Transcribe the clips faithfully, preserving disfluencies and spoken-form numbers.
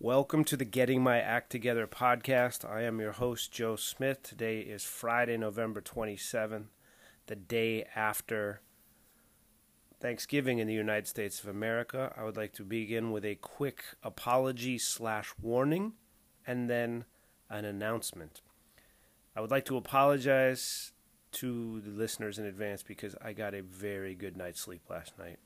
Welcome to the Getting My Act Together podcast. I am your host, Joe Smith. Today is Friday, November twenty-seventh, the day after Thanksgiving in the United States of America. I would like to begin with a quick apology slash warning and then an announcement. I would like to apologize to the listeners in advance because I got a very good night's sleep last night.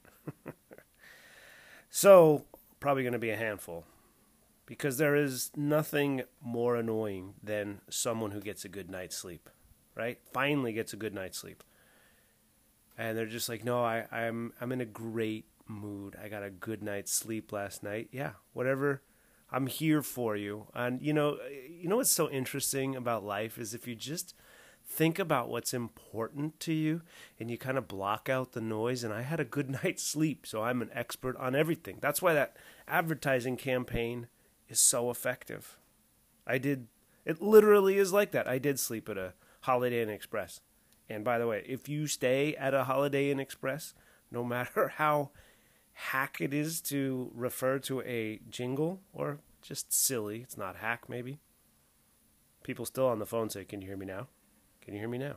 So, probably going to be a handful. Because there is nothing more annoying than someone who gets a good night's sleep, right? Finally gets a good night's sleep. And they're just like, no, I, I'm I'm in a great mood. I got a good night's sleep last night. Yeah, whatever. I'm here for you. And you know, you know what's so interesting about life is if you just think about what's important to you and you kind of block out the noise. And I had a good night's sleep, so I'm an expert on everything. That's why that advertising campaign is so effective. I did, it literally is like that. I did sleep at a Holiday Inn Express. And by the way, if you stay at a Holiday Inn Express, no matter how hack it is to refer to a jingle, or just silly, it's not hack maybe. People still on the phone say, can you hear me now? Can you hear me now?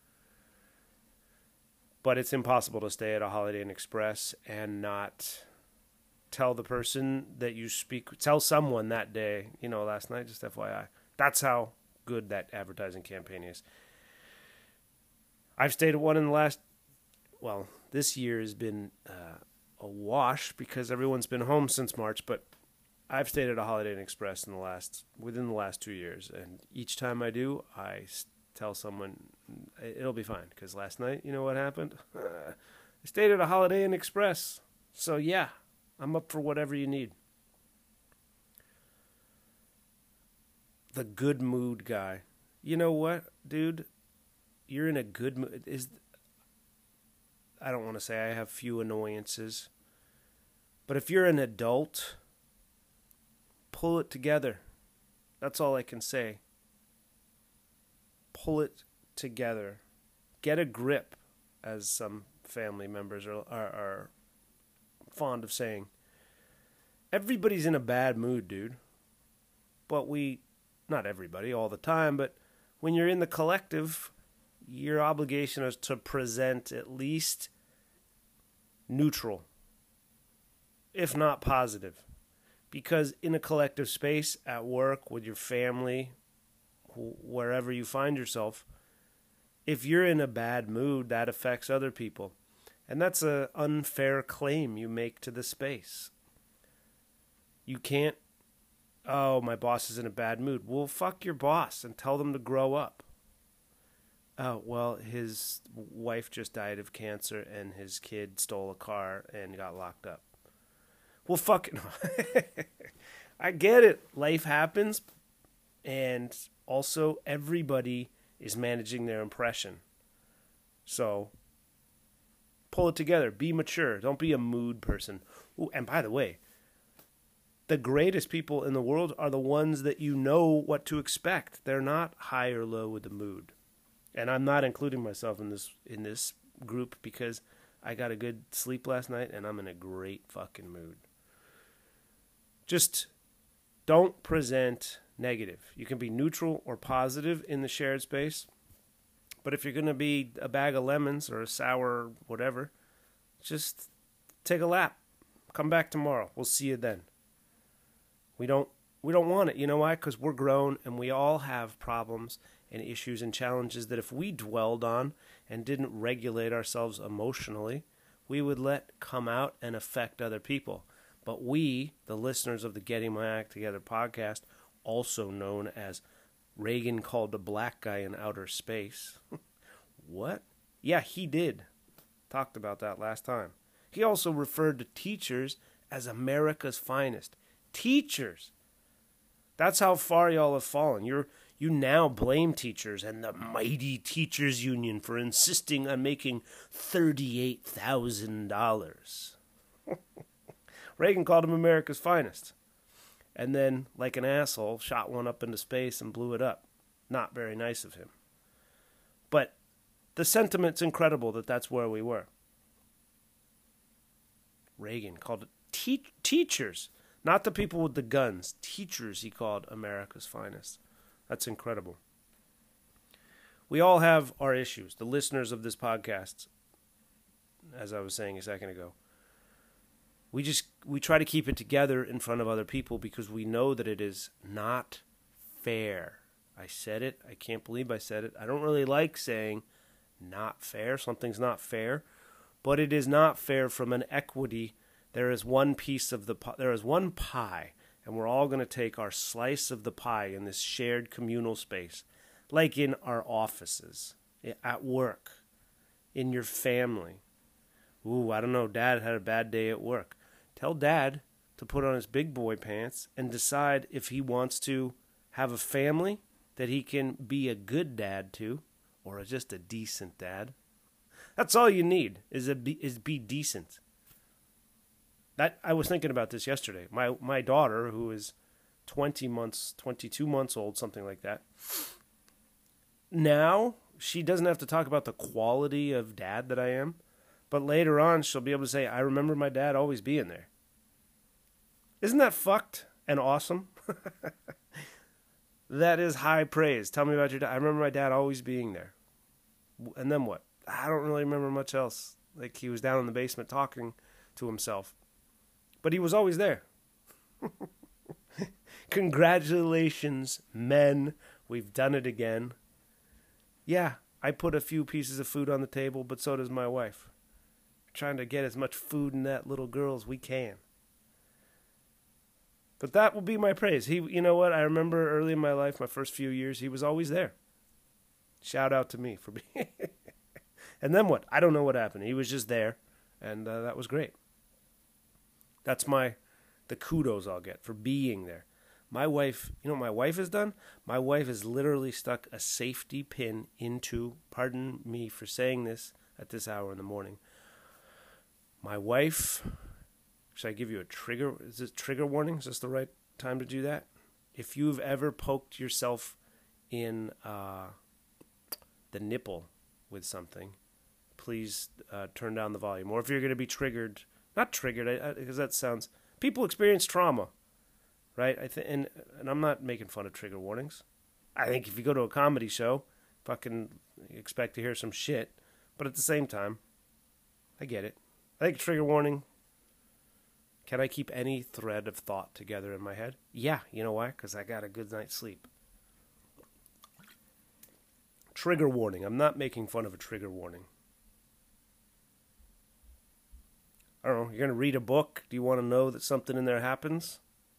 But it's impossible to stay at a Holiday Inn Express and not tell the person that you speak, tell someone that day, you know, last night, just F Y I. That's how good that advertising campaign is. I've stayed at one in the last, well, this year has been uh, a wash because everyone's been home since March, but I've stayed at a Holiday Inn Express in the last, within the last two years. And each time I do, I tell someone it'll be fine because last night, you know what happened? I stayed at a Holiday Inn Express. So yeah. I'm up for whatever you need. The good mood guy. You know what, dude? You're in a good mood. Is I don't want to say I have few annoyances, but if you're an adult, pull it together. That's all I can say. Pull it together. Get a grip, as some family members are are, are fond of saying. Everybody's in a bad mood, dude. But we, not everybody all the time, but when you're in the collective, your obligation is to present at least neutral, if not positive. Because in a collective space, at work, with your family, wherever you find yourself, if you're in a bad mood, that affects other people. And that's an unfair claim you make to the space. You can't, oh, my boss is in a bad mood. Well, fuck your boss and tell them to grow up. Oh, well, his wife just died of cancer and his kid stole a car and got locked up. Well, fuck it. I get it. Life happens. And also, everybody is managing their impression. So pull it together. Be mature. Don't be a mood person. Ooh, and by the way, the greatest people in the world are the ones that you know what to expect. They're not high or low with the mood. And I'm not including myself in this in this group because I got a good sleep last night and I'm in a great fucking mood. Just don't present negative. You can be neutral or positive in the shared space. But if you're going to be a bag of lemons or a sour whatever, just take a lap. Come back tomorrow. We'll see you then. We don't we don't want it. You know why? Because we're grown and we all have problems and issues and challenges that if we dwelled on and didn't regulate ourselves emotionally, we would let come out and affect other people. But we, the listeners of the Getting My Act Together podcast, also known as Reagan called a black guy in outer space. What? Yeah, he did. Talked about that last time. He also referred to teachers as America's finest. Teachers! That's how far y'all have fallen. You're you now blame teachers and the mighty teachers union for insisting on making thirty-eight thousand dollars. Reagan called him America's finest. And then, like an asshole, shot one up into space and blew it up. Not very nice of him. But the sentiment's incredible that that's where we were. Reagan called it te- teachers. Not the people with the guns. Teachers, he called America's finest. That's incredible. We all have our issues. The listeners of this podcast, as I was saying a second ago, we just we try to keep it together in front of other people because we know that it is not fair. I said it. I can't believe I said it. I don't really like saying not fair. Something's not fair, but it is not fair from an equity. There is one piece of the pie. There is one pie, and we're all going to take our slice of the pie in this shared communal space, like in our offices, at work, in your family. Ooh, I don't know. Dad had a bad day at work. Tell Dad to put on his big boy pants and decide if he wants to have a family that he can be a good dad to, or just a decent dad. That's all you need is a be, is be decent. That I was thinking about this yesterday. My my daughter, who is twenty months, twenty-two months old, something like that. Now she doesn't have to talk about the quality of dad that I am, but later on she'll be able to say, "I remember my dad always being there." Isn't that fucked and awesome? That is high praise. Tell me about your dad. I remember my dad always being there. And then what? I don't really remember much else. Like he was down in the basement talking to himself. But he was always there. Congratulations, men. We've done it again. Yeah, I put a few pieces of food on the table, but so does my wife. We're trying to get as much food in that little girl as we can. But that will be my praise. He, you know what? I remember early in my life, my first few years, he was always there. Shout out to me for being. And then what? I don't know what happened. He was just there, and uh, that was great. That's my the kudos I'll get for being there. My wife, you know what my wife has done? My wife has literally stuck a safety pin into, pardon me for saying this at this hour in the morning. My wife, should I give you a trigger? Is this trigger warning? Is this the right time to do that? If you've ever poked yourself in uh, the nipple with something, please uh, turn down the volume. Or if you're going to be triggered, not triggered, because that sounds, people experience trauma, right? I think, and and I'm not making fun of trigger warnings. I think if you go to a comedy show, fucking expect to hear some shit. But at the same time, I get it. I think trigger warning. Can I keep any thread of thought together in my head? Yeah, you know why? Because I got a good night's sleep. Trigger warning. I'm not making fun of a trigger warning. I don't know. You're going to read a book. Do you want to know that something in there happens?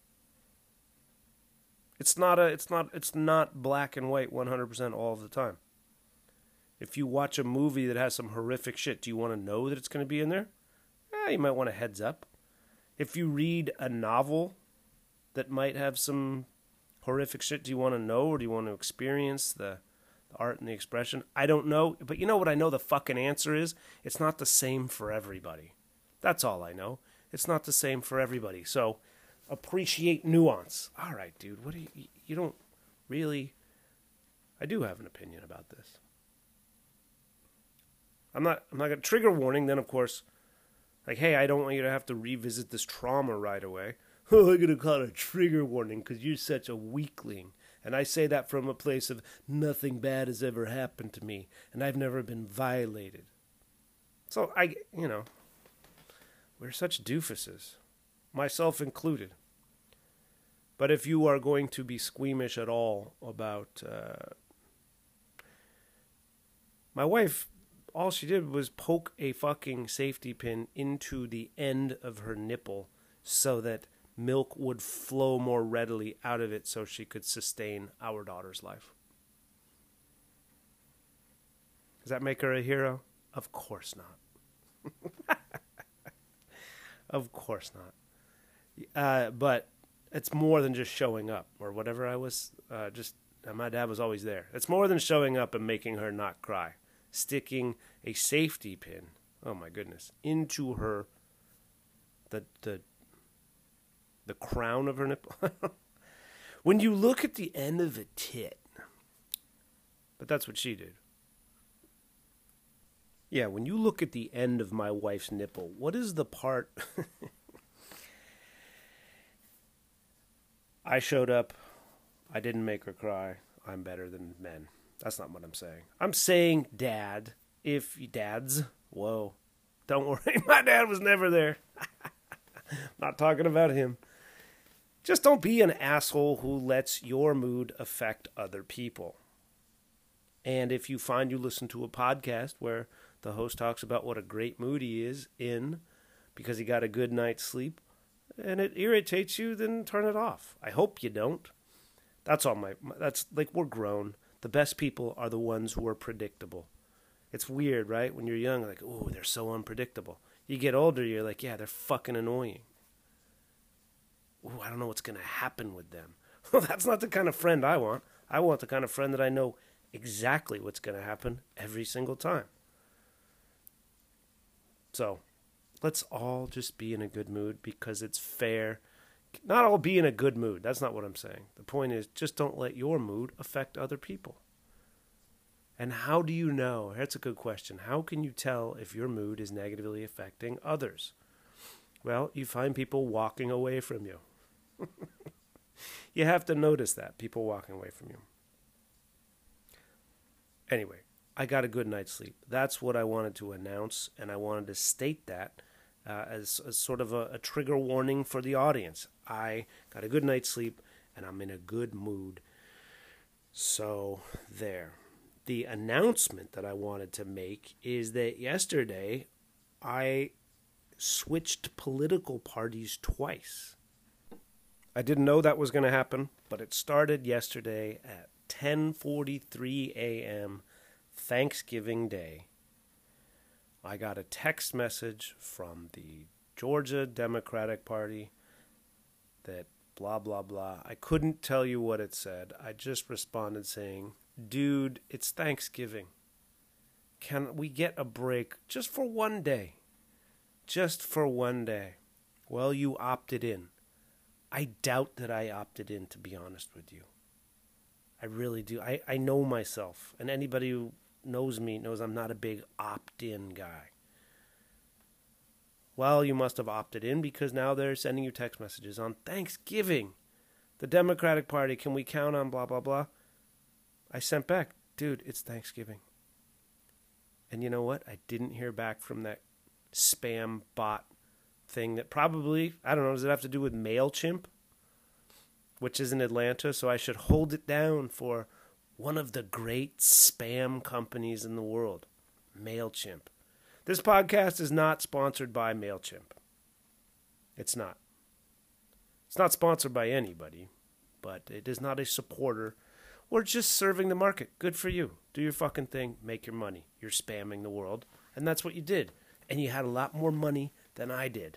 It's not a. It's not. It's not black and white one hundred percent all of the time. If you watch a movie that has some horrific shit, do you want to know that it's going to be in there? Eh, you might want a heads up. If you read a novel that might have some horrific shit, do you want to know, or do you want to experience the, the art and the expression? I don't know. But you know what I know the fucking answer is? It's not the same for everybody. That's all I know. It's not the same for everybody. So appreciate nuance. All right, dude. What do you, you don't really, I do have an opinion about this. I'm not, I'm not going to trigger warning. Then of course, like, hey, I don't want you to have to revisit this trauma right away. Oh, I'm going to call it a trigger warning because you're such a weakling. And I say that from a place of nothing bad has ever happened to me. And I've never been violated. So I, you know. We're such doofuses, myself included. But if you are going to be squeamish at all about... Uh, my wife, all she did was poke a fucking safety pin into the end of her nipple so that milk would flow more readily out of it so she could sustain our daughter's life. Does that make her a hero? Of course not. Of course not. Uh, but it's more than just showing up or whatever I was. Uh, just uh, my dad was always there. It's more than showing up and making her not cry. Sticking a safety pin, oh my goodness, into her, the the the crown of her nipple. When you look at the end of a tit, but that's what she did. Yeah, when you look at the end of my wife's nipple, what is the part... I showed up. I didn't make her cry. I'm better than men. That's not what I'm saying. I'm saying, Dad, if dads, whoa, don't worry. My dad was never there. Not talking about him. Just don't be an asshole who lets your mood affect other people. And if you find you listen to a podcast where the host talks about what a great mood he is in because he got a good night's sleep, and it irritates you, then turn it off. I hope you don't. That's all my, that's like, we're grown. The best people are the ones who are predictable. It's weird, right? When you're young, like, oh, they're so unpredictable. You get older, you're like, yeah, they're fucking annoying. Ooh, I don't know what's going to happen with them. Well, that's not the kind of friend I want. I want the kind of friend that I know exactly what's going to happen every single time. So, let's all just be in a good mood because it's fair. Not all be in a good mood. That's not what I'm saying. The point is, just don't let your mood affect other people. And how do you know? That's a good question. How can you tell if your mood is negatively affecting others? Well, you find people walking away from you. You have to notice that, people walking away from you. Anyway, I got a good night's sleep. That's what I wanted to announce, and I wanted to state that uh, as, as sort of a, a trigger warning for the audience. I got a good night's sleep, and I'm in a good mood. So, there. The announcement that I wanted to make is that yesterday I switched political parties twice. I didn't know that was going to happen, but it started yesterday at ten forty-three a.m. Thanksgiving Day. I got a text message from the Georgia Democratic Party that blah, blah, blah. I couldn't tell you what it said. I just responded saying, dude, it's Thanksgiving. Can we get a break just for one day? Just for one day. Well, you opted in. I doubt that I opted in, to be honest with you. I really do. I, I know myself, and anybody who knows me knows I'm not a big opt-in guy. Well, you must have opted in because now they're sending you text messages on Thanksgiving. The Democratic Party, can we count on blah, blah, blah? I sent back, dude, it's Thanksgiving. And you know what? I didn't hear back from that spam bot thing that probably, I don't know, does it have to do with MailChimp? Which is in Atlanta, so I should hold it down for one of the great spam companies in the world, MailChimp. This podcast is not sponsored by MailChimp. It's not. It's not sponsored by anybody, but it is not a supporter. We're just serving the market. Good for you. Do your fucking thing. Make your money. You're spamming the world. And that's what you did. And you had a lot more money than I did.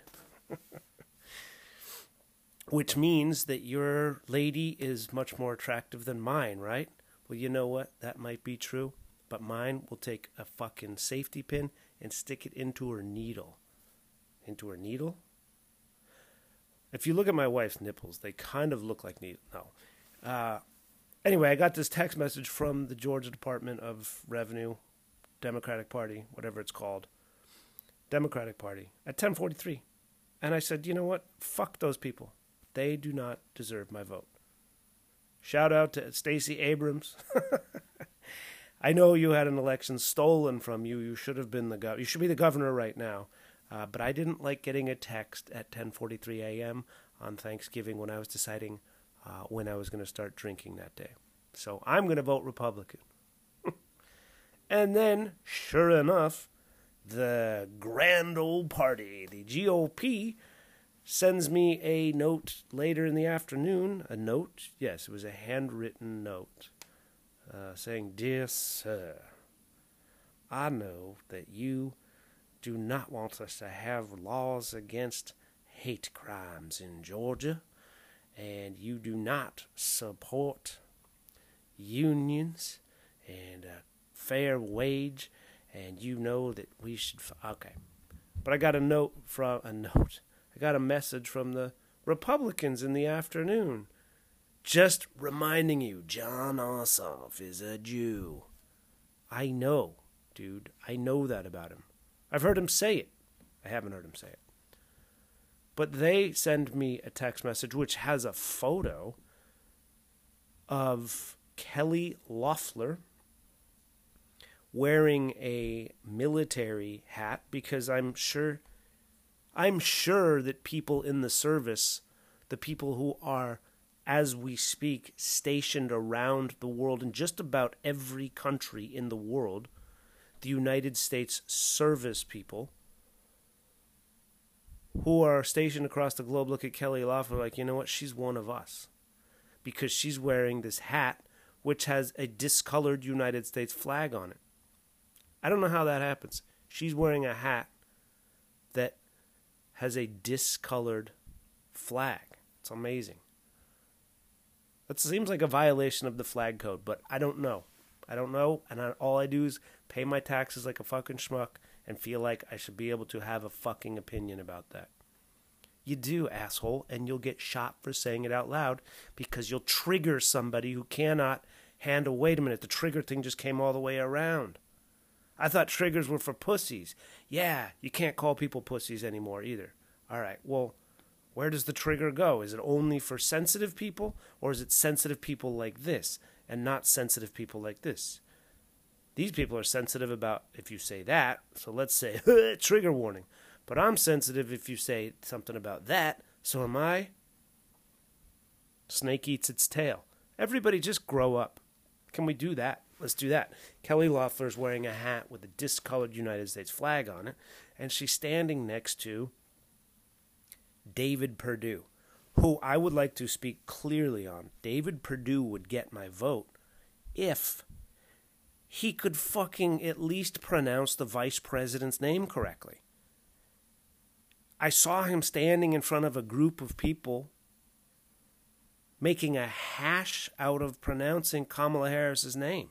Which means that your lady is much more attractive than mine, right? Well, you know what? That might be true. But mine will take a fucking safety pin and stick it into her needle. Into her needle? If you look at my wife's nipples, they kind of look like needles. No. Uh... Anyway, I got this text message from the Georgia Department of Revenue, Democratic Party, whatever it's called, Democratic Party, at ten forty-three. And I said, you know what? Fuck those people. They do not deserve my vote. Shout out to Stacey Abrams. I know you had an election stolen from you. You should have been the gov- You should be the governor right now. Uh, but I didn't like getting a text at ten forty-three a.m. on Thanksgiving when I was deciding Uh, when I was going to start drinking that day. So I'm going to vote Republican. And then, sure enough, the grand old party, the G O P, sends me a note later in the afternoon. A note? Yes, it was a handwritten note uh, saying, Dear Sir, I know that you do not want us to have laws against hate crimes in Georgia, and you do not support unions and a fair wage, and you know that we should... F- okay. But I got a note from... A note. I got a message from the Republicans in the afternoon. Just reminding you, Jon Ossoff is a Jew. I know, dude. I know that about him. I've heard him say it. I haven't heard him say it. But they send me a text message which has a photo of Kelly Loeffler wearing a military hat, because I'm sure I'm sure that people in the service, the people who are, as we speak, stationed around the world in just about every country in the world, the United States service people who are stationed across the globe, look at Kelly Loeffler like, you know what, she's one of us. Because she's wearing this hat which has a discolored United States flag on it. I don't know how that happens. She's wearing a hat that has a discolored flag. It's amazing. That seems like a violation of the flag code, but I don't know. I don't know, and I, all I do is pay my taxes like a fucking schmuck and feel like I should be able to have a fucking opinion about that. You do, asshole, and you'll get shot for saying it out loud because you'll trigger somebody who cannot handle, wait a minute, the trigger thing just came all the way around. I thought triggers were for pussies. Yeah, you can't call people pussies anymore either. All right, well, where does the trigger go? Is it only for sensitive people, or is it sensitive people like this and not sensitive people like this? These people are sensitive about if you say that, so let's say trigger warning. But I'm sensitive if you say something about that, so am I. Snake eats its tail. Everybody just grow up. Can we do that? Let's do that. Kelly Loeffler's wearing a hat with a discolored United States flag on it, and she's standing next to David Perdue, who I would like to speak clearly on. David Perdue would get my vote if he could fucking at least pronounce the vice president's name correctly. I saw him standing in front of a group of people making a hash out of pronouncing Kamala Harris's name.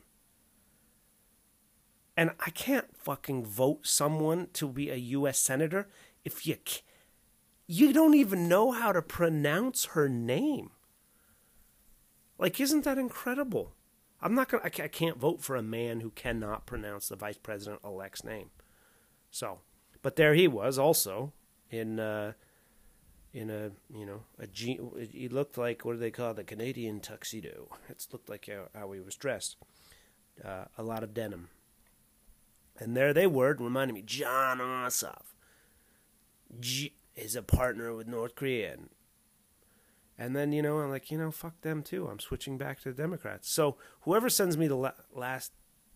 And I can't fucking vote someone to be a U S senator if you can't. You don't even know how to pronounce her name. Like, isn't that incredible? I'm not gonna. I can't vote for a man who cannot pronounce the vice president-elect's name. So, but there he was, also in uh, in a you know a G. He looked like, what do they call it, the Canadian tuxedo? It looked like how, how he was dressed. Uh, a lot of denim. And there they were, reminding me, Jon Ossoff. G. is a partner with North Korea. And, and then, you know, I'm like, you know, fuck them too. I'm switching back to the Democrats. So whoever sends me the la- last...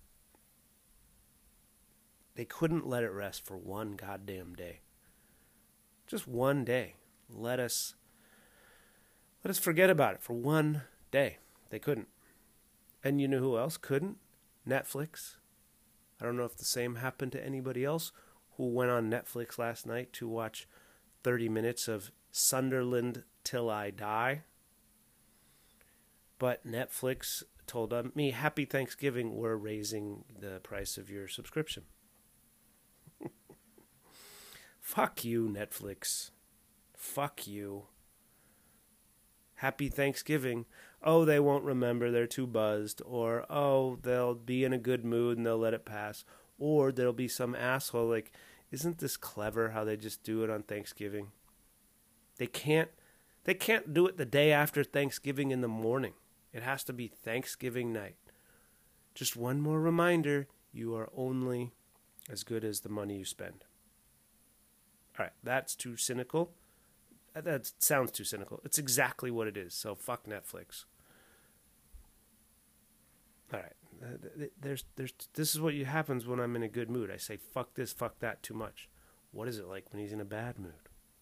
They couldn't let it rest for one goddamn day. Just one day. Let us... Let us forget about it for one day. They couldn't. And you know who else couldn't? Netflix. I don't know if the same happened to anybody else who went on Netflix last night to watch thirty minutes of Sunderland Till I Die. But Netflix told me, happy Thanksgiving, we're raising the price of your subscription. Fuck you, Netflix. Fuck you. Happy Thanksgiving. Oh, they won't remember, they're too buzzed. Or, oh, they'll be in a good mood and they'll let it pass. Or there'll be some asshole like, isn't this clever how they just do it on Thanksgiving? They can't they can't do it the day after Thanksgiving in the morning. It has to be Thanksgiving night. Just one more reminder, you are only as good as the money you spend. All right, that's too cynical. That sounds too cynical. It's exactly what it is. So fuck Netflix. All right. There's, there's. This is what happens when I'm in a good mood. I say fuck this, fuck that too much. What is it like when he's in a bad mood?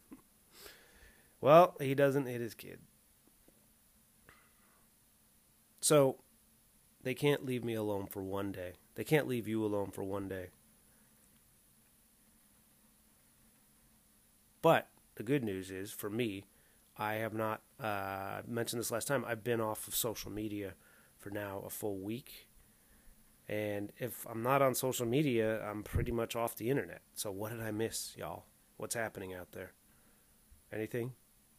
Well, he doesn't hit his kid. So they can't leave me alone for one day. They can't leave you alone for one day. But the good news is, for me, I have not, uh, I mentioned this last time, I've been off of social media for now a full week. And if I'm not on social media, I'm pretty much off the internet. So what did I miss, y'all? What's happening out there? Anything?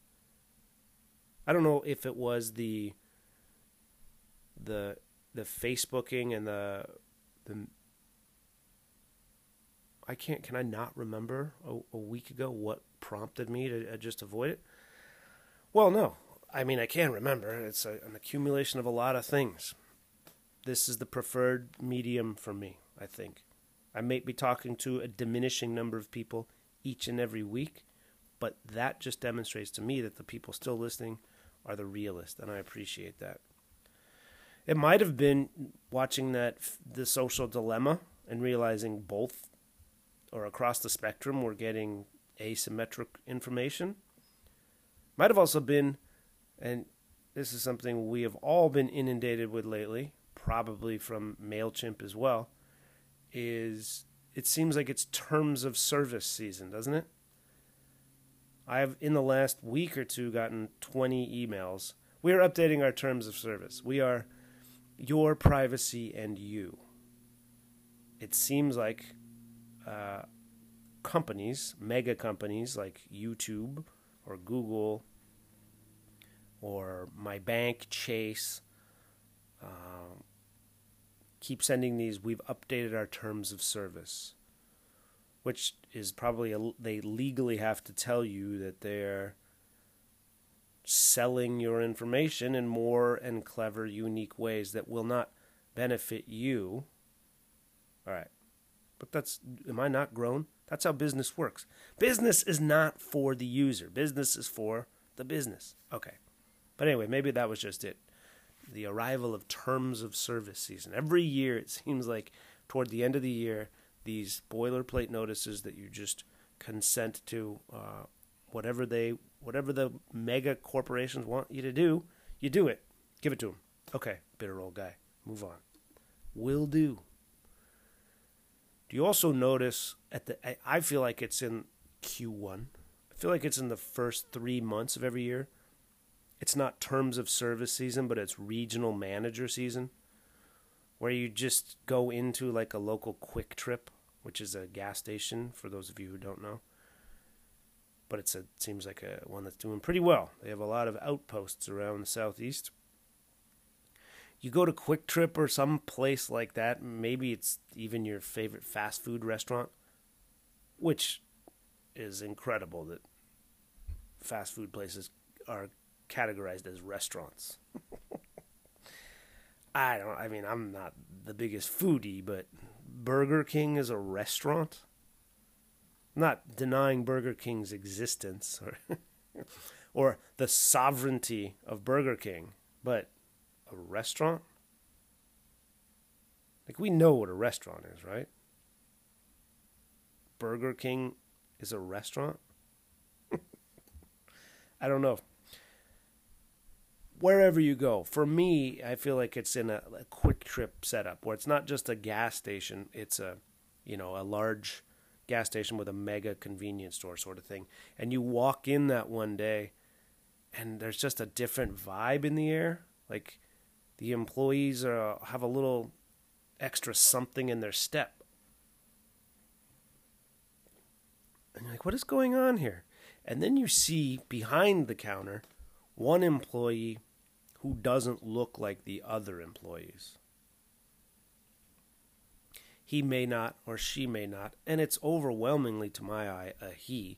I don't know if it was the the the Facebooking and the the I can't can I not remember a, a week ago what prompted me to uh, just avoid it? Well, no. I mean, I can't remember. It's a, an accumulation of a lot of things. This is the preferred medium for me, I think. I may be talking to a diminishing number of people each and every week, but that just demonstrates to me that the people still listening are the realist, and I appreciate that. It might have been watching that The Social Dilemma and realizing both or across the spectrum we're getting asymmetric information. Might have also been, and this is something we have all been inundated with lately, probably from MailChimp as well, is it seems like it's terms of service season, doesn't it? I have, in the last week or two, gotten twenty emails. We are updating our terms of service. We are your privacy and you. It seems like uh, companies, mega companies like YouTube or Google or my bank, Chase, uh, keep sending these, we've updated our terms of service, which is probably, a, they legally have to tell you that they're selling your information in more and clever, unique ways that will not benefit you. All right. But that's, am I not grown? That's how business works. Business is not for the user. Business is for the business. Okay. But anyway, maybe that was just it. The arrival of terms of service season. Every year, it seems like toward the end of the year, these boilerplate notices that you just consent to, uh, whatever they, whatever the mega corporations want you to do, you do it. Give it to them. Okay, bitter old guy. Move on. Will do. Do you also notice at the? I, I feel like it's in Q one. I feel like it's in the first three months of every year. It's not terms of service season, but it's regional manager season, where you just go into like a local Quick Trip, which is a gas station for those of you who don't know. But it's a, it seems like a one that's doing pretty well. They have a lot of outposts around the southeast. You go to Quick Trip or some place like that, maybe it's even your favorite fast food restaurant, which is incredible that fast food places are categorized as restaurants. I don't, I mean, I'm not the biggest foodie, but Burger King is a restaurant? I'm not denying Burger King's existence or or the sovereignty of Burger King, but a restaurant? Like, we know what a restaurant is, right? Burger King is a restaurant? I don't know. Wherever you go, for me, I feel like it's in a, a Quick Trip setup where it's not just a gas station, it's a, you know, a large gas station with a mega convenience store sort of thing. And you walk in that one day and there's just a different vibe in the air. Like, the employees are, have a little extra something in their step. And you're like, what is going on here? And then you see behind the counter one employee who doesn't look like the other employees. He may not, or she may not, and it's overwhelmingly, to my eye, a he.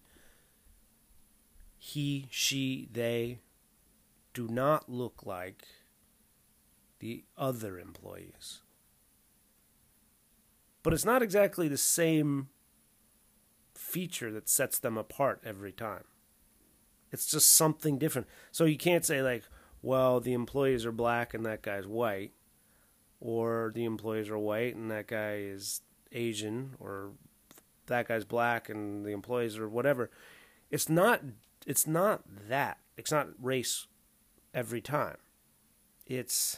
He, she, they do not look like the other employees. But it's not exactly the same feature that sets them apart every time. It's just something different. So you can't say like, well, the employees are black and that guy's white, or the employees are white and that guy is Asian, or that guy's black and the employees are whatever. It's not it's not that. It's not race every time. It's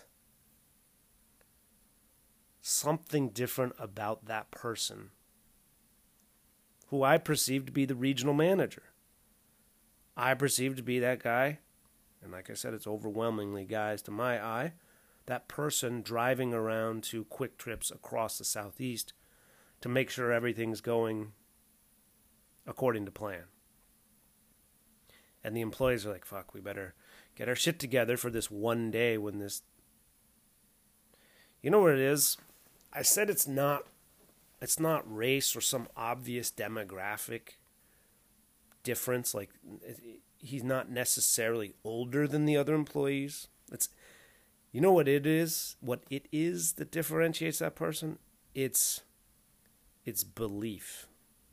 something different about that person who I perceive to be the regional manager. I perceive to be that guy, and like I said, it's overwhelmingly guys to my eye, that person driving around to Quick Trips across the southeast to make sure everything's going according to plan. And the employees are like, fuck, we better get our shit together for this one day when this... You know what it is? I said it's not, it's not race or some obvious demographic difference. Like, he's not necessarily older than the other employees. It's, you know what it is? What it is that differentiates that person? It's, it's belief.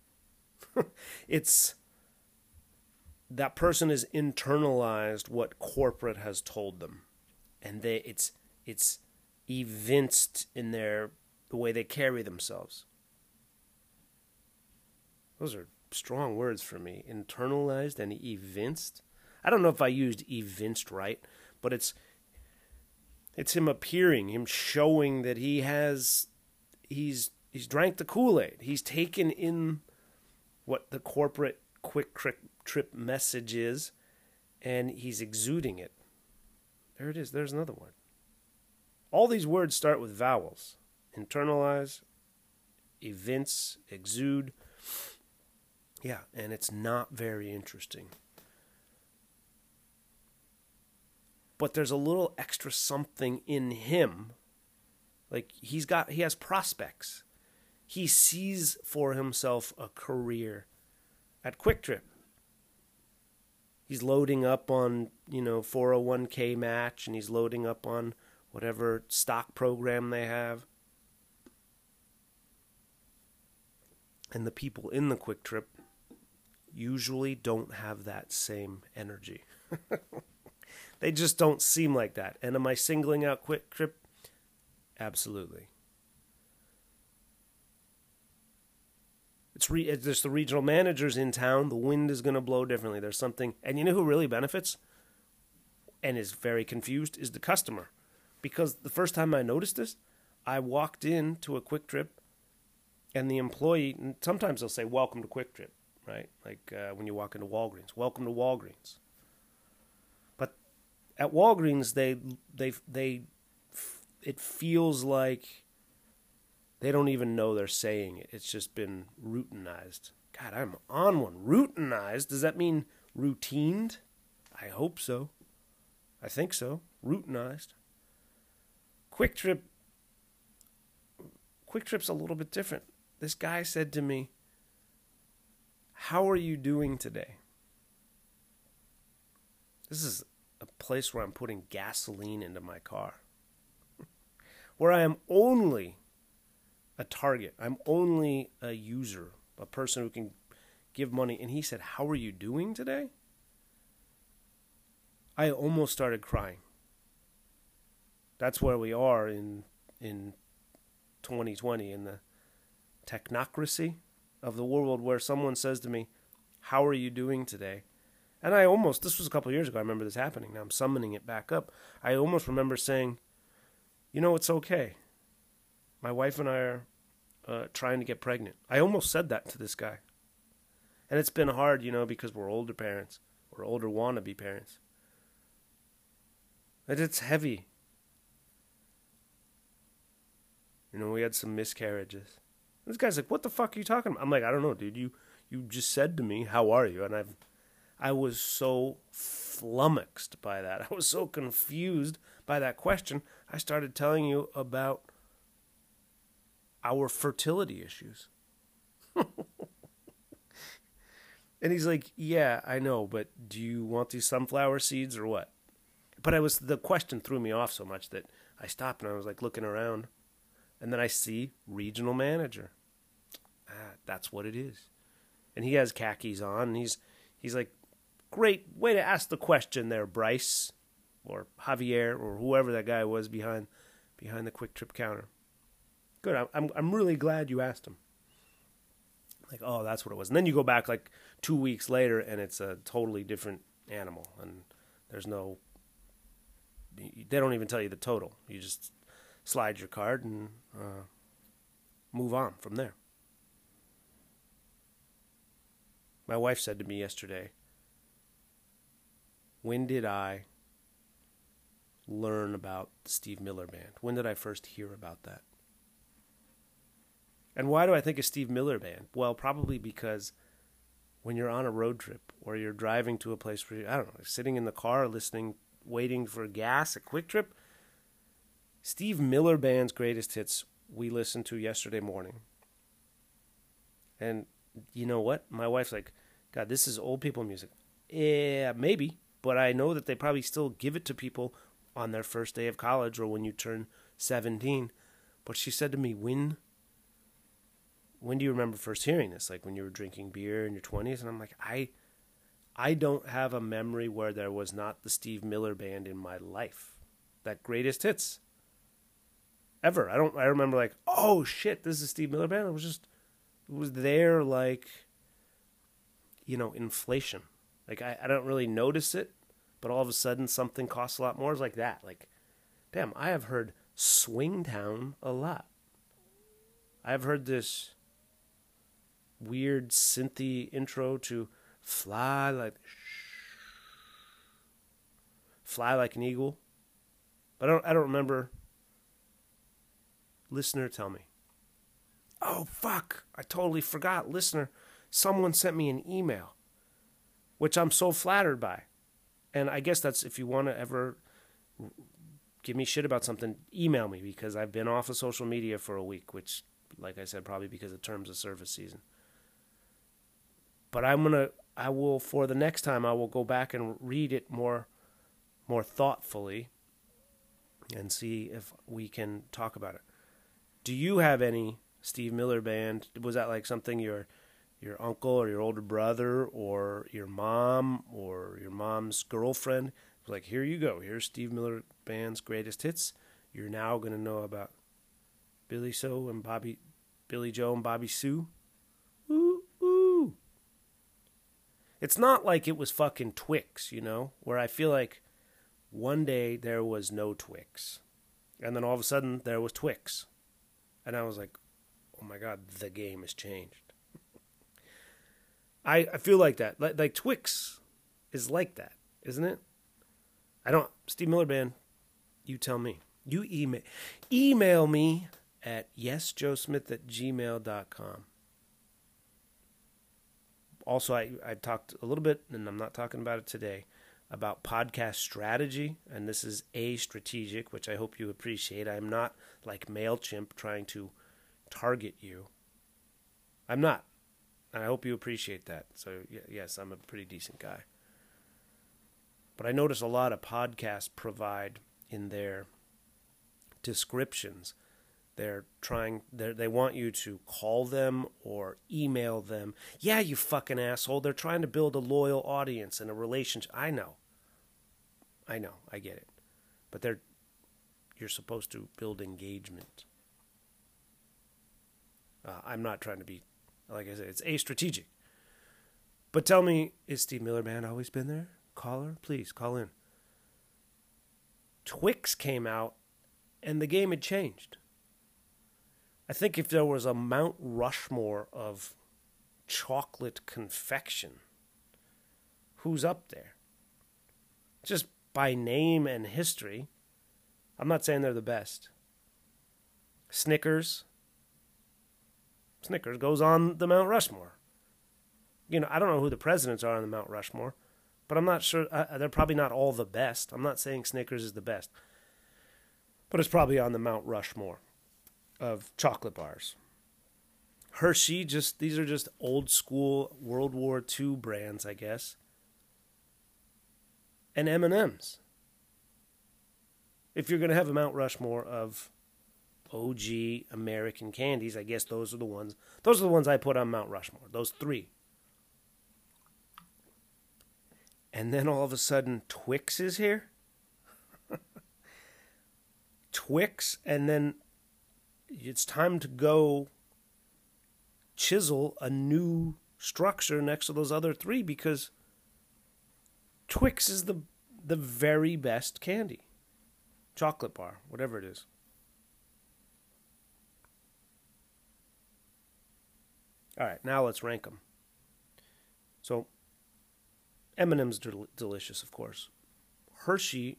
It's, that person has internalized what corporate has told them. And they, it's, it's evinced in their, the way they carry themselves. Those are strong words for me. Internalized and evinced. I don't know if I used evinced right, but it's it's him appearing, him showing that he has he's he's drank the Kool-Aid. He's taken in what the corporate quick trip message is, and he's exuding it. There it is. There's another word. All these words start with vowels. Internalize, evince, exude. Yeah, and it's not very interesting. But there's a little extra something in him. Like, he's got, he has prospects. He sees for himself a career at Quick Trip. He's loading up on, you know, four oh one k match, and he's loading up on whatever stock program they have. And the people in the Quick Trip usually don't have that same energy. They just don't seem like that. And am I singling out Quick Trip? Absolutely. It's re- it's just the regional managers in town. The wind is going to blow differently. There's something, and you know who really benefits and is very confused is the customer. Because the first time I noticed this, I walked into a Quick Trip, and the employee, and sometimes they'll say, "Welcome to Quick Trip." Right? Like uh, when you walk into Walgreens. Welcome to Walgreens. But at Walgreens, they, they, they, it feels like they don't even know they're saying it. It's just been routinized. God, I'm on one. Routinized? Does that mean routined? I hope so. I think so. Routinized. Quick Trip, Quick Trip's a little bit different. This guy said to me, "How are you doing today?" This is a place where I'm putting gasoline into my car. Where I am only a target. I'm only a user, a person who can give money. And he said, "How are you doing today?" I almost started crying. That's where we are in in twenty twenty, in the technocracy of the world, where someone says to me, "How are you doing today?" And I almost, this was a couple of years ago, I remember this happening. Now I'm summoning it back up. I almost remember saying, "You know, it's okay. My wife and I are uh, trying to get pregnant." I almost said that to this guy. And it's been hard, you know, because we're older parents. We're older wannabe parents. And it's heavy. You know, we had some miscarriages. This guy's like, "What the fuck are you talking about?" I'm like, "I don't know, dude. You you just said to me, 'How are you?'" And I've I was so flummoxed by that. I was so confused by that question. I started telling you about our fertility issues. And he's like, "Yeah, I know, but do you want these sunflower seeds or what?" But I was the question threw me off so much that I stopped and I was like looking around. And then I see regional manager. Ah, that's what it is. And he has khakis on. And he's he's like, "Great way to ask the question there, Bryce." Or Javier, or whoever that guy was behind behind the Quick Trip counter. Good. I'm I'm really glad you asked him. Like, oh, that's what it was. And then you go back like two weeks later and it's a totally different animal. And there's no, they don't even tell you the total. You just slide your card and uh, move on from there. My wife said to me yesterday, "When did I learn about the Steve Miller Band? When did I first hear about that?" And why do I think of Steve Miller Band? Well, probably because when you're on a road trip or you're driving to a place where, you, I don't know, sitting in the car listening, waiting for gas at Quick Trip, Steve Miller Band's greatest hits we listened to yesterday morning. And you know what? My wife's like, "God, this is old people music." Yeah, maybe. But I know that they probably still give it to people on their first day of college or when you turn seventeen. But she said to me, when when do you remember first hearing this? Like when you were drinking beer in your twenties? And I'm like, I I don't have a memory where there was not the Steve Miller Band in my life. That greatest hits. Ever. I don't I remember like, oh shit, this is Steve Miller Band. It was just it was there like, you know, inflation. Like I, I don't really notice it, but all of a sudden something costs a lot more. It's like that. Like, damn, I have heard Swingtown a lot. I've heard this weird synthy intro to Fly Like Fly Like an Eagle. But I don't I don't remember. Listener, tell me. Oh fuck, I totally forgot. Listener, someone sent me an email, which I'm so flattered by. And I guess that's if you want to ever give me shit about something, email me, because I've been off of social media for a week, which, like I said, probably because of terms of service season. But I'm going to, I will, for the next time, I will go back and read it more, more thoughtfully and see if we can talk about it. Do you have any Steve Miller Band? Was that like something your your uncle or your older brother or your mom or your mom's girlfriend was like, here you go, here's Steve Miller Band's greatest hits. You're now going to know about Billy So and Bobby, Billy Joe and Bobby Sue. Ooh, ooh. It's not like it was fucking Twix, you know, where I feel like one day there was no Twix. And then all of a sudden there was Twix. And I was like, oh my God, the game has changed. I, I feel like that. Like, like Twix is like that, isn't it? I don't. Steve Miller Band, you tell me. You email, email me at yes joe smith at gmail dot com. Also, I, I talked a little bit, and I'm not talking about it today, about podcast strategy. And this is A, strategic, which I hope you appreciate. I'm not like MailChimp trying to target you. I'm not. And I hope you appreciate that. So, yes, I'm a pretty decent guy. But I notice a lot of podcasts provide in their descriptions, they're trying, they're, they want you to call them or email them. Yeah, you fucking asshole. They're trying to build a loyal audience and a relationship. I know. I know. I get it. But they're, you're supposed to build engagement. Uh, I'm not trying to be, like I said, it's a strategic. But tell me, is Steve Miller Band always been there? Caller, please call in. Twix came out, and the game had changed. I think if there was a Mount Rushmore of chocolate confection, who's up there? Just by name and history, I'm not saying they're the best. Snickers. Snickers goes on the Mount Rushmore. You know, I don't know who the presidents are on the Mount Rushmore, but I'm not sure. Uh, they're probably not all the best. I'm not saying Snickers is the best, but it's probably on the Mount Rushmore of chocolate bars. Hershey, just these are just old school World War Two brands, I guess. And M and M's. If you're going to have a Mount Rushmore of O G American candies, I guess those are the ones. Those are the ones I put on Mount Rushmore. Those three. And then all of a sudden, Twix is here. Twix, and then it's time to go chisel a new structure next to those other three because Twix is the the very best candy. Chocolate bar, whatever it is. All right, now let's rank them. So, M and M's del- delicious, of course. Hershey,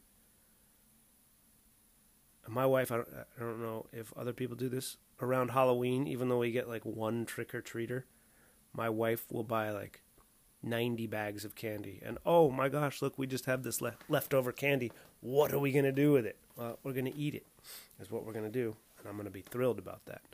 my wife, I don't, I don't know if other people do this, around Halloween, even though we get like one trick-or-treater, my wife will buy like ninety bags of candy. And oh my gosh, look, we just have this le- leftover candy. What are we going to do with it? Well, we're going to eat it, is what we're going to do. And I'm going to be thrilled about that.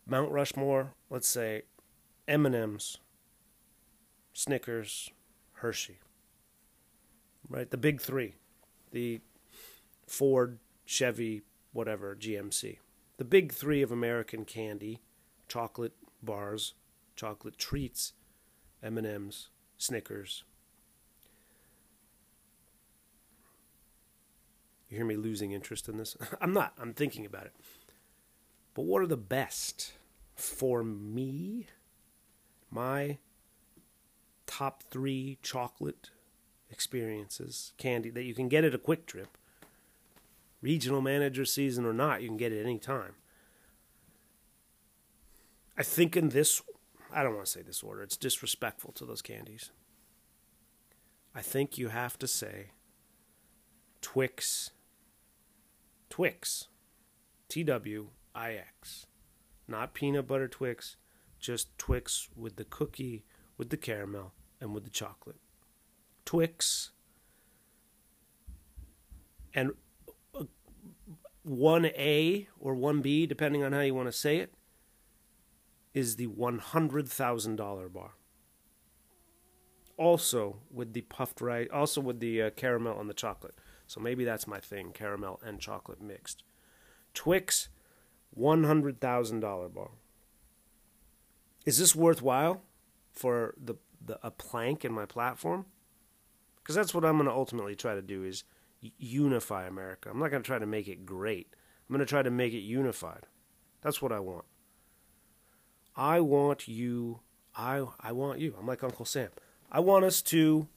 Mount Rushmore, let's say M and M's, Snickers, Hershey. Right? The big three. The Ford, Chevy, whatever, G M C. The big three of American candy, chocolate bars, chocolate treats, M and M's, Snickers. You hear me losing interest in this? I'm not. I'm thinking about it. But what are the best for me? My top three chocolate experiences, candy that you can get at a Quick Trip, regional manager season or not, you can get it any time. I think in this, I don't want to say this order, it's disrespectful to those candies. I think you have to say Twix, Twix, T W I X, not peanut butter Twix, just Twix with the cookie, with the caramel, and with the chocolate. Twix, and one A or one B, depending on how you want to say it, is the one hundred thousand dollars bar. Also with the puffed rice, also with the uh, caramel and the chocolate. So maybe that's my thing, caramel and chocolate mixed. Twix, one hundred thousand dollars bar. Is this worthwhile for the, the a plank in my platform? Because that's what I'm going to ultimately try to do, is unify America. I'm not going to try to make it great. I'm going to try to make it unified. That's what I want. I want you, I I want you. I'm like Uncle Sam. I want us to,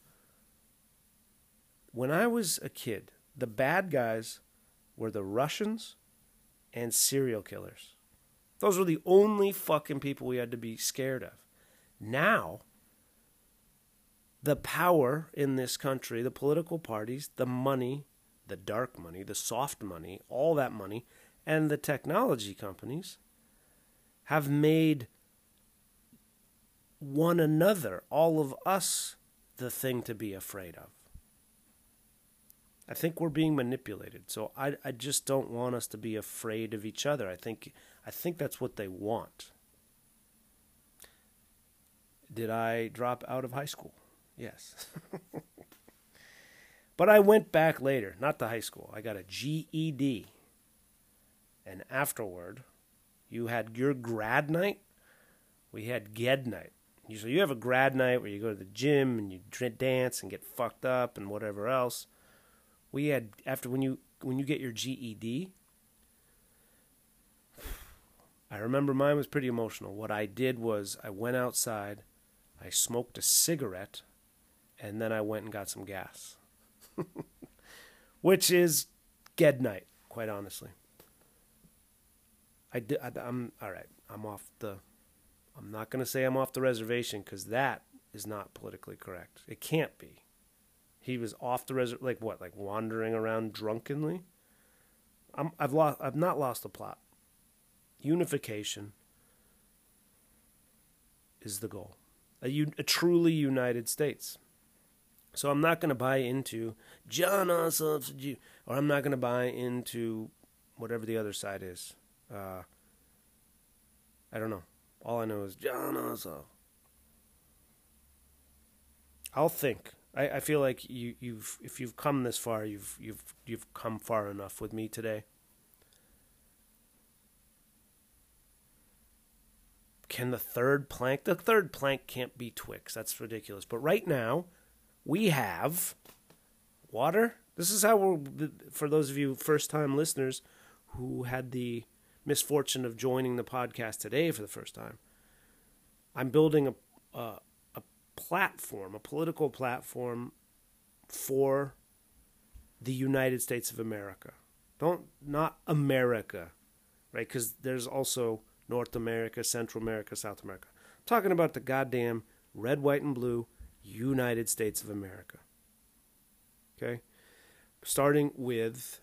when I was a kid, the bad guys were the Russians and serial killers. Those were the only fucking people we had to be scared of. Now, the power in this country, the political parties, the money, the dark money, the soft money, all that money, and the technology companies have made one another, all of us, the thing to be afraid of. I think we're being manipulated, so I I just don't want us to be afraid of each other. I think I think that's what they want. Did I drop out of high school? Yes. But I went back later, not to high school. I got a G E D. And afterward, you had your grad night. We had Ged night. So you have a grad night where you go to the gym and you dance and get fucked up and whatever else. We had, after when you when you get your G E D, I remember mine was pretty emotional. What I did was I went outside, I smoked a cigarette, and then I went and got some gas. Which is Ged night, quite honestly. I did, I, I'm, all right, I'm off the, I'm not going to say I'm off the reservation because that is not politically correct. It can't be. He was off the reservation, like what, like wandering around drunkenly? I'm, I've lost, I've not lost the plot. Unification is the goal. A, a truly united States. So I'm not going to buy into John Ossoff's, or I'm not going to buy into whatever the other side is. Uh, I don't know. All I know is John Ossoff. I'll think. I, I feel like you, you've if you've come this far, you've you've you've come far enough with me today. Can the third plank? The third plank can't be Twix. That's ridiculous. But right now, we have water. This is how we're, for those of you first-time listeners who had the misfortune of joining the podcast today for the first time. I'm building a, a, a platform, a political platform for the United States of America. Don't, not America, right? Because there's also North America, Central America, South America. I'm talking about the goddamn red, white, and blue United States of America. Okay? Starting with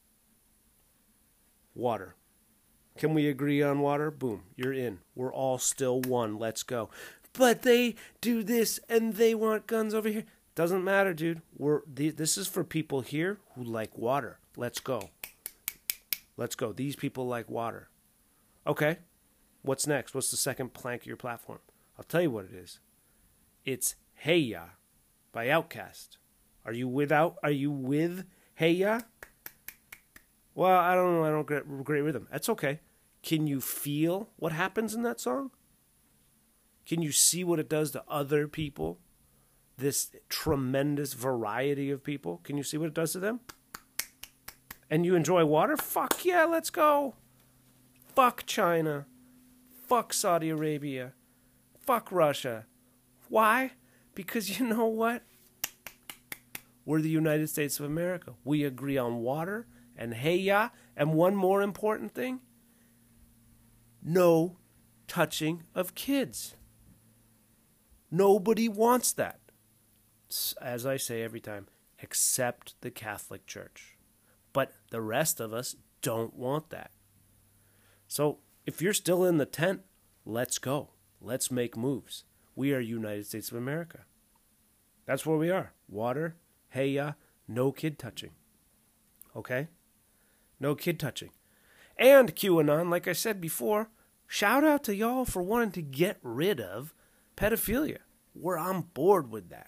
water. Can we agree on water? Boom, you're in. We're all still one. Let's go. But they do this and they want guns over here. Doesn't matter, dude. We're this is for people here who like water. Let's go. Let's go. These people like water. Okay. What's next? What's the second plank of your platform? I'll tell you what it is. It's Hey Ya by Outkast. Are you without? Are you with Hey Ya? Well, I don't know. I don't get great rhythm. That's okay. Can you feel what happens in that song? Can you see what it does to other people? This tremendous variety of people. Can you see what it does to them? And you enjoy water? Fuck yeah, let's go. Fuck China. Fuck Saudi Arabia. Fuck Russia. Why? Because you know what? We're the United States of America. We agree on water and hey ya. And one more important thing. No touching of kids. Nobody wants that. As I say every time, except the Catholic Church. But the rest of us don't want that. So if you're still in the tent, let's go. Let's make moves. We are United States of America. That's where we are. Water, hey ya, no kid touching. Okay? No kid touching. And QAnon, like I said before, shout out to y'all for wanting to get rid of pedophilia. We're on board with that.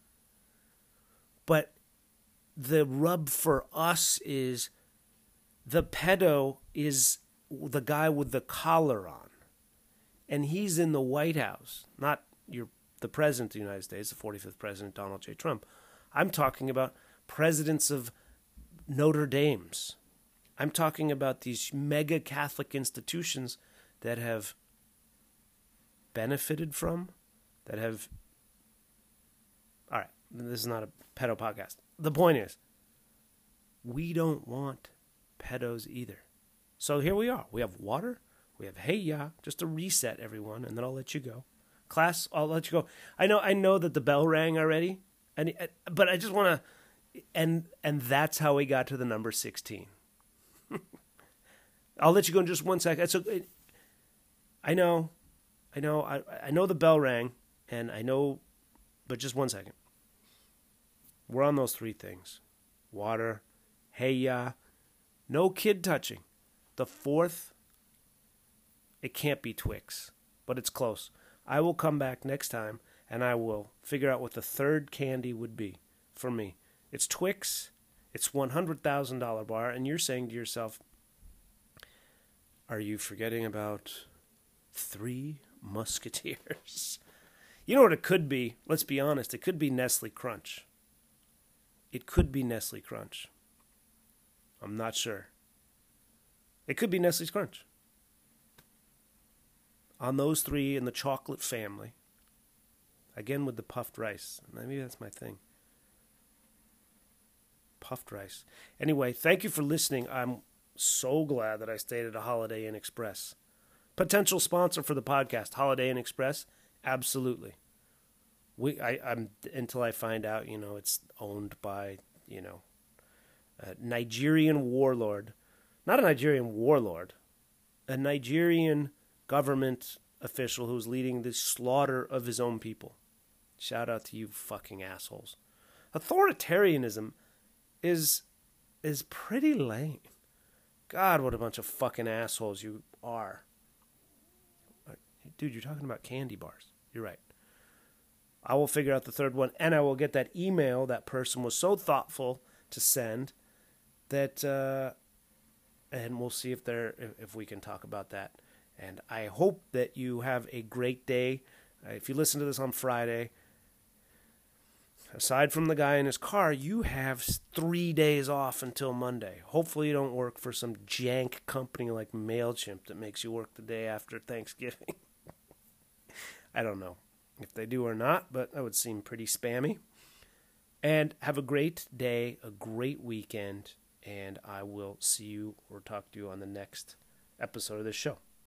But the rub for us is the pedo is the guy with the collar on. And he's in the White House, not your the president of the United States, the forty-fifth president, Donald J. Trump. I'm talking about presidents of Notre Dame's. I'm talking about these mega Catholic institutions that have benefited from, that have... All right, this is not a pedo podcast. The point is, we don't want pedos either. So here we are. We have water. We have hey ya, just to reset everyone, and then I'll let you go. Class, I'll let you go. I know I know that the bell rang already, and but I just want to... And, and that's how we got to the number sixteen. I'll let you go in just one second. So, I know, I know, I, I know the bell rang, and I know, but just one second. We're on those three things. Water, hey ya, no kid touching. The fourth, it can't be Twix, but it's close. I will come back next time, and I will figure out what the third candy would be for me. It's Twix. It's one hundred thousand dollars bar, and you're saying to yourself, are you forgetting about Three Musketeers? You know what it could be? Let's be honest. It could be Nestle Crunch. It could be Nestle Crunch. I'm not sure. It could be Nestle's Crunch. On those three in the chocolate family. Again with the puffed rice. Maybe that's my thing. Puffed rice. Anyway, thank you for listening. I'm so glad that I stayed at a Holiday Inn Express. Potential sponsor for the podcast, Holiday Inn Express? Absolutely. We, I, I'm until I find out, you know, it's owned by, you know, a Nigerian warlord. Not a Nigerian warlord. A Nigerian government official who's leading the slaughter of his own people. Shout out to you fucking assholes. Authoritarianism is is pretty lame. God, what a bunch of fucking assholes you are. Dude, you're talking about candy bars. You're right. I will figure out the third one, and I will get that email that person was so thoughtful to send that, uh, and we'll see if there if we can talk about that. And I hope that you have a great day. Uh, if you listen to this on Friday, aside from the guy in his car, you have three days off until Monday. Hopefully you don't work for some jank company like MailChimp that makes you work the day after Thanksgiving. I don't know if they do or not, but that would seem pretty spammy. And have a great day, a great weekend, and I will see you or talk to you on the next episode of this show.